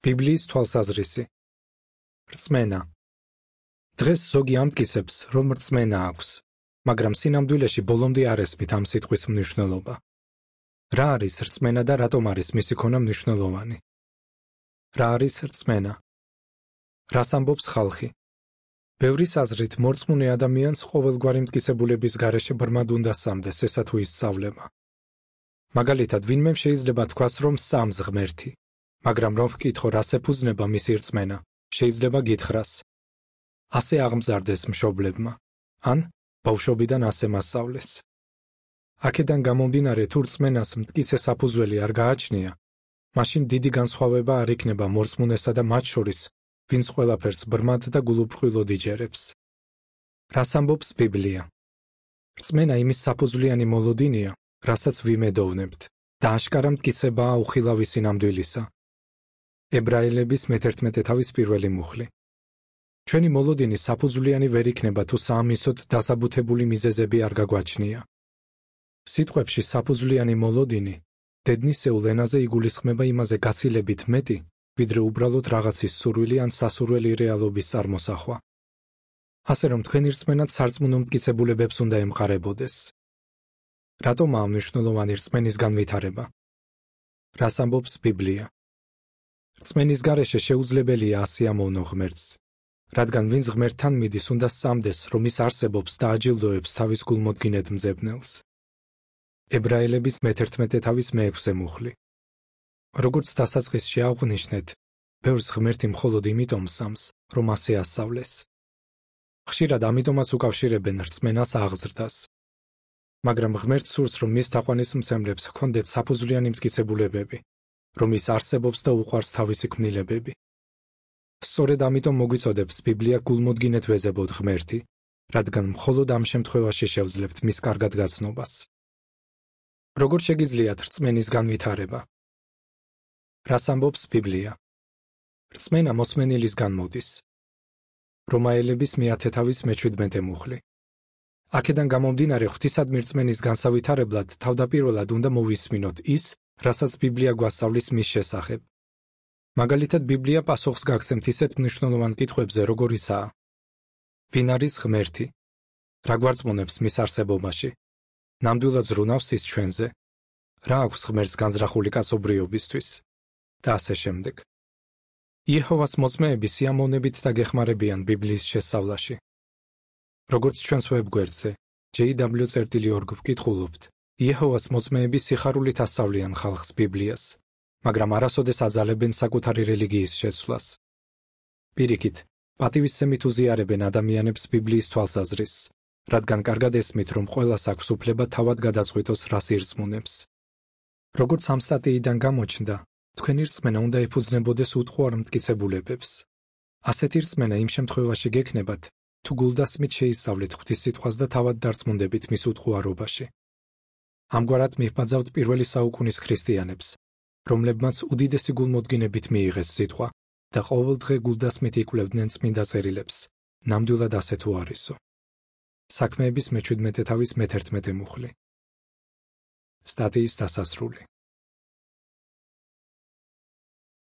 ბიბლიის თვალსაზრისი. რწმენა. დღეს ზოგი ამტკიცებს, რომ რწმენა აქვს, მაგრამ სინამდვილეში ბოლომდე არ ესმით ამ სიტყვის მნიშვნელობა. რა არის რწმენა და რატომ არის მისი ქონა მნიშვნელოვანი? რა არის რწმენა? რას ამბობს ხალხი? ბევრის აზრით, მორწმუნე ადამიანს ყოველგვარი მტკიცებულების გარეშე ბრმად უნდა სამდეს, ესა თუ ისწავლება. მაგალითად, ვინმემ შეიძლება თქვას, რომ სამს ღმერთი, მაგრამ რომ ვკითხო, რას ეფუძნება მისი რწმენა, შეიძლება გითხრას. ასე აღმზარდეს მშობლებმა, ან ბავშვობიდან ასე მასწავლეს. აქედან გამომდინარე, თუ რწმენას მტკიცე საფუძველი არ გააჩნია, მაშინ დიდი განსხვავება არ იქნება მორწმუნესა და მათ შორის, ვინც ყველაფერს ბრმად და გულუბრყვილოდ იჯერებს. რას ამბობს ბიბლია? რწმენა იმის საფუძვლიანი მოლოდინია, რასაც ვიმედოვნებთ, და აშკარა მტკიცებაა უხილავი სინამდვილისა. ებრაელების 11-თვის პირველი მუხლი. ჩვენი მოლოდინი საფუძვლიანი ვერ იქნება, თუ საამისოდ დასაბუთებული მიზეზები არ გაგვაჩნია. სიტყვებში საფუძვლიანი მოლოდინი დედნისეულ ენაზე იგულისხმება იმაზე გაცილებით მეტი, ვიდრე უბრალოდ რაღაცის სურვილი ან სასურველი რეალობის წარმოსახვა. ასე რომ თქვენი რწმენაც სარწმუნო მტკიცებულებებს უნდა ემყარებოდეს. რატომაა მნიშვნელოვანი რწმენის განვითარება? რას ამბობს ბიბლია? რწმენის გარეშე შეუძლებელია ასე ამოვნო ღმერთს, რადგან ვინც ღმერთთან მიდის, უნდა სწამდეს, რომ ის არსებობს და აჯილდოებს თავის გულმოდგინედ მძებნელს. ებრაელების 11-6 მუხლი. როგორც დასაწყისში აღვნიშნეთ, ბევრს ღმერთი მხოლოდ იმიტომ სწამს, რომ ასე ასწავლეს. ხშირად ამიტომაც უკავშირებენ რწმენას აღზრდას. მაგრამ ღმერთს სურს, რომ მის თაყვანისმცემლებს ჰქონდეთ საფუძვლიანი მტკიცებულებები, რომ ის არსებობს და უყვარს თავისი ქმნილებები. სწორედ ამიტომ მოგვიწოდებს ბიბლია გულმოდგინედ ვეძებოთ ღმერთი, რადგან მხოლოდ ამ შემთხვევაში შევძლებთ მის კარგად გაცნობას. როგორ შეგიძლიათ რწმენის განვითარება? რას ამბობს ბიბლია? რწმენა მოსმენილისგან მოდის. რომაელების 10-17 მუხლი. აქედან გამომდინარე, ღვთისადმი რწმენის განსავითარებლად თავდაპირველად უნდა მოვისმინოთ ის, რასაც ბიბლია გვასწავლის მის შესახებ. მაგალითად, ბიბლია პასუხს გაგცემთ ისეთ მნიშვნელოვან კითხვებზე, როგორ ისაა: ვინ არის ღმერთი? რა გვარწმუნებს მის არსებობაში? ნამდვილად ზრუნავს ის ჩვენზე? რა აქვს ღმერთს განზრახული კაცობრიობისთვის? და ასე შემდეგ. იეჰოვას მოწმეები სიამოვნებით დაგეხმარებიან ბიბლიის შესწავლაში. როგორც ჩვენს ვებგვერდზე jw.org ვკითხულობთ, იეჰოვას მოწმეები სიხარულით ასწავლიან ხალხს ბიბლიას, მაგრამ არასოდეს აძალებენ საკუთარი რელიგიის შეცვლას. პირიქით, პატივისცემით უზიარებენ ადამიანებს ბიბლიის თვალსაზრისს, რადგან კარგად ესმით, რომ ყველას აქვს უფლება თავად გადაწყვიტოს, რას ირწმუნებს. როგორც ამ სტატიიდან გამოჩნდა, თქვენი რწმენა უნდა ეფუძნებოდეს უტყუარ მტკიცებულებებს. ასეთი რწმენა იმ შემთხვევაში გექნებათ, თუ გულდასმით შეისწავლეთ ღვთის სიტყვას და თავად დარწმუნდებით მის უტყუარობაში. ამგვარად მიჰბაძავთ პირველი საუკუნის ქრისტიანებს, რომლებმაც უდიდესი გულმოდგინებით მიიღეს სიტყვა და ყოველდღე გულდასმით იკვლევდნენ წმინდა წერილებს, ნამდვილად ასე თუ არისო. საქმეების 17-11 მუხლი. სტატიის დასასრული.